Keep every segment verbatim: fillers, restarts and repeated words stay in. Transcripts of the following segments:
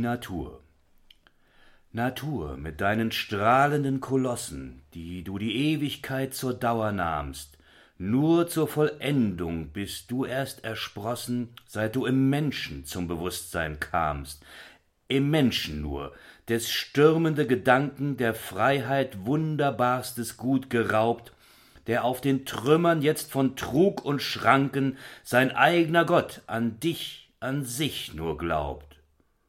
Natur. Natur, mit deinen strahlenden Kolossen, die du die Ewigkeit zur Dauer nahmst, nur zur Vollendung bist du erst ersprossen, seit du im Menschen zum Bewusstsein kamst, im Menschen nur, des stürmende Gedanken der Freiheit wunderbarstes Gut geraubt, der auf den Trümmern jetzt von Trug und Schranken sein eigener Gott an dich, an sich nur glaubt.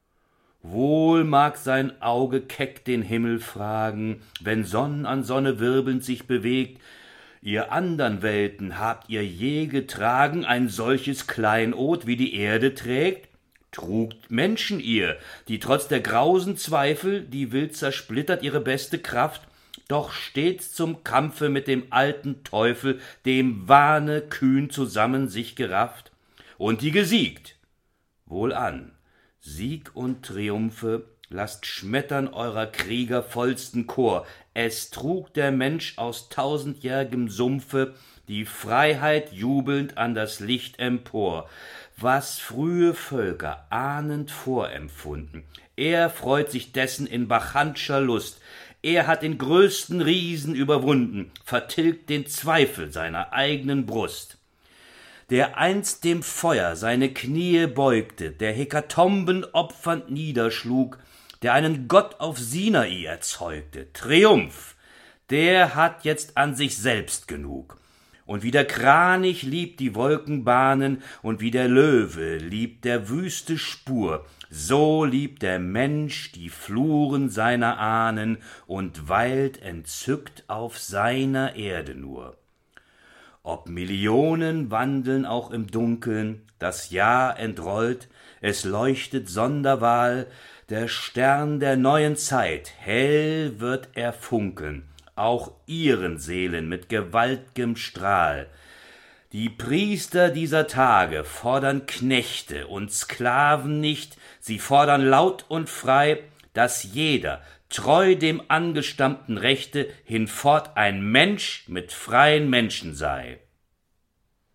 Wohl mag sein Auge keck den Himmel fragen, wenn Sonn an Sonne wirbelnd sich bewegt, ihr andern Welten, habt ihr je getragen ein solches Kleinod, wie die Erde trägt? Trugt Menschen ihr, die trotz der grausen Zweifel, die wild zersplittert ihre beste Kraft, doch stets zum Kampfe mit dem alten Teufel, dem Wahne kühn zusammen sich gerafft, und die gesiegt? Wohlan, Sieg und Triumphe lasst schmettern eurer Krieger vollsten Chor, es trug der Mensch aus tausendjährgem Sumpfe die Freiheit jubelnd an das Licht empor, was frühe Völker ahnend vorempfunden. Er freut sich dessen in bacchantscher Lust, er hat den größten Riesen überwunden, vertilgt den Zweifel seiner eigenen Brust. Der einst dem Feuer seine Knie beugte, der Hekatomben opfernd niederschlug, der einen Gott auf Sinai erzeugte, Triumph, der hat jetzt an sich selbst genug. Und wie der Kranich liebt die Wolkenbahnen, und wie der Löwe liebt der Wüste Spur, so liebt der Mensch die Fluren seiner Ahnen und weilt entzückt auf seiner Erde nur. Ob Millionen wandeln auch im Dunkeln, das Jahr entrollt, es leuchtet Sonderwahl, der Stern der neuen Zeit, hell wird er funkeln, auch ihren Seelen mit gewalt'gem Strahl. Die Priester dieser Tage fordern Knechte und Sklaven nicht, sie fordern laut und frei, dass jeder, treu dem angestammten Rechte, hinfort ein Mensch mit freien Menschen sei.